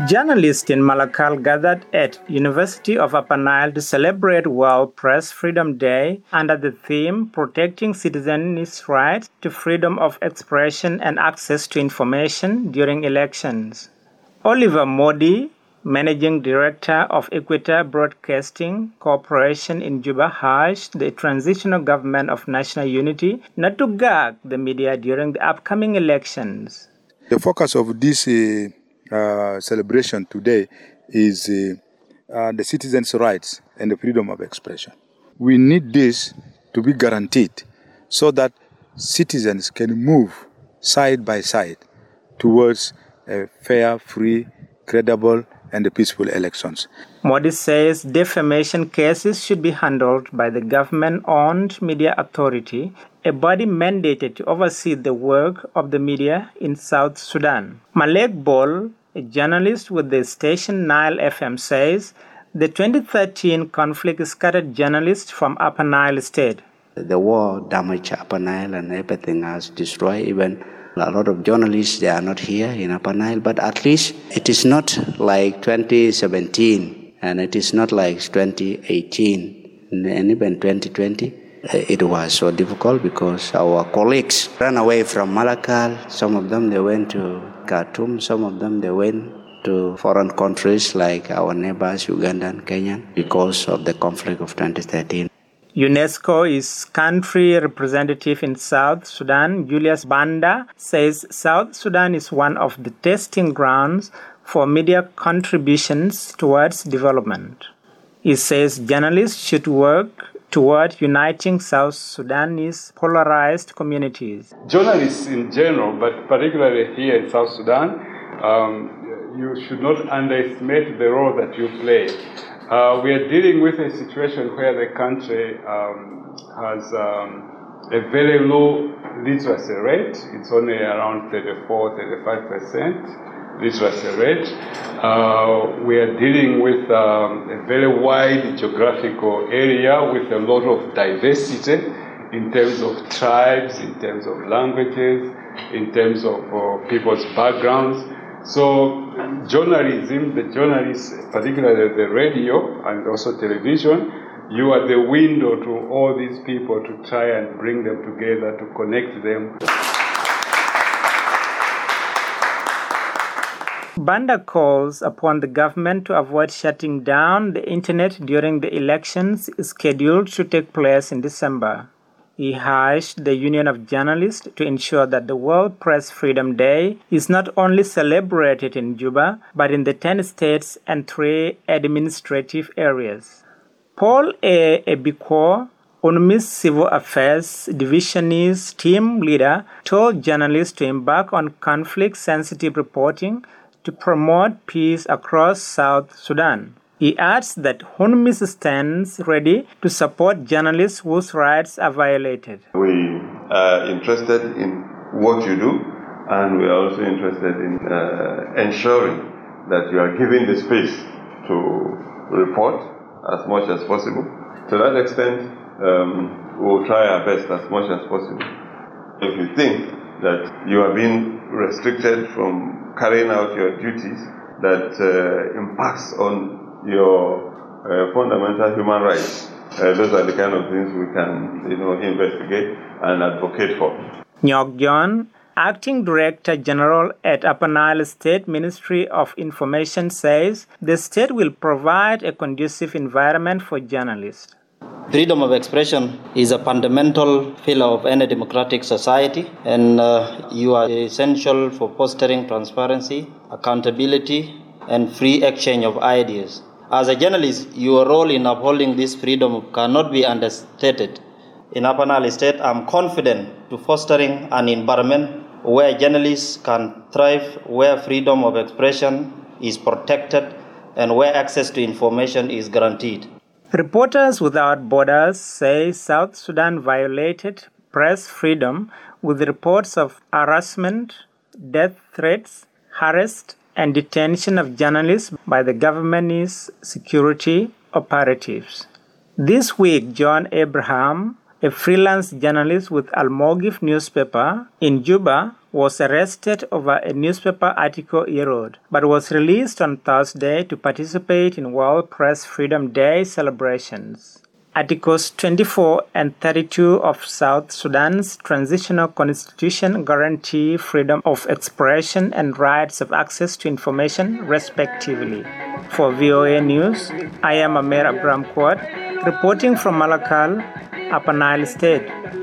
Journalists in Malakal gathered at University of Upper Nile to celebrate World Press Freedom Day under the theme Protecting Citizens' Rights to Freedom of Expression and Access to Information During Elections. Oliver Modi, Managing Director of Equator Broadcasting Corporation in Juba, urged the Transitional Government of National Unity not to gag the media during the upcoming elections. The focus of this celebration today is the citizens' rights and the freedom of expression. We need this to be guaranteed so that citizens can move side by side towards a fair, free, credible, and peaceful elections. Modi says defamation cases should be handled by the government-owned media authority, a body mandated to oversee the work of the media in South Sudan. Malek Bol, a journalist with the station Nile FM, says the 2013 conflict scattered journalists from Upper Nile State. The war damaged Upper Nile and everything has destroyed. Even a lot of journalists, they are not here in Upper Nile, but at least it is not like 2017 and it is not like 2018 and even 2020. It was so difficult because our colleagues ran away from Malakal. Some of them, they went to Khartoum. Some of them, they went to foreign countries like our neighbors, Uganda and Kenya, because of the conflict of 2013. UNESCO's country representative in South Sudan, Julius Banda, says South Sudan is one of the testing grounds for media contributions towards development. He says journalists should work toward uniting South Sudanese polarized communities. Journalists in general, but particularly here in South Sudan, you should not underestimate the role that you play. We are dealing with a situation where the country has a very low literacy rate. It's only around 34-35% literacy rate. We are dealing with a very wide geographical area with a lot of diversity in terms of tribes, in terms of languages, in terms of people's backgrounds. So journalism, the journalists, particularly the radio and also television, you are the window to all these people to try and bring them together, to connect them. Banda calls upon the government to avoid shutting down the internet during the elections scheduled to take place in December. He urged the Union of Journalists to ensure that the World Press Freedom Day is not only celebrated in Juba, but in the 10 states and 3 administrative areas. Paul A. Ebiko, UNMISS Civil Affairs Division's team leader, told journalists to embark on conflict-sensitive reporting to promote peace across South Sudan. He adds that UNMISS stands ready to support journalists whose rights are violated. We are interested in what you do, and we are also interested in ensuring that you are given the space to report as much as possible. To that extent, we will try our best as much as possible. If you think that you are being restricted from carrying out your duties that impacts on your fundamental human rights, those are the kind of things we can, investigate and advocate for. Nyok John, Acting Director General at Upper Nile State Ministry of Information, says the state will provide a conducive environment for journalists. Freedom of expression is a fundamental pillar of any democratic society, and you are essential for fostering transparency, accountability, and free exchange of ideas. As a journalist, your role in upholding this freedom cannot be understated. In Upper Nile State, I'm confident to fostering an environment where journalists can thrive, where freedom of expression is protected, and where access to information is guaranteed. Reporters Without Borders say South Sudan violated press freedom with reports of harassment, death threats, arrest, and detention of journalists by the government's security operatives. This week, John Abraham, a freelance journalist with Al Mawqif newspaper in Juba, was arrested over a newspaper article he wrote, but was released on Thursday to participate in World Press Freedom Day celebrations. Articles 24 and 32 of South Sudan's transitional constitution guarantee freedom of expression and rights of access to information, respectively. For VOA News, I am Amer Abram Kwat, reporting from Malakal, Upper Nile State.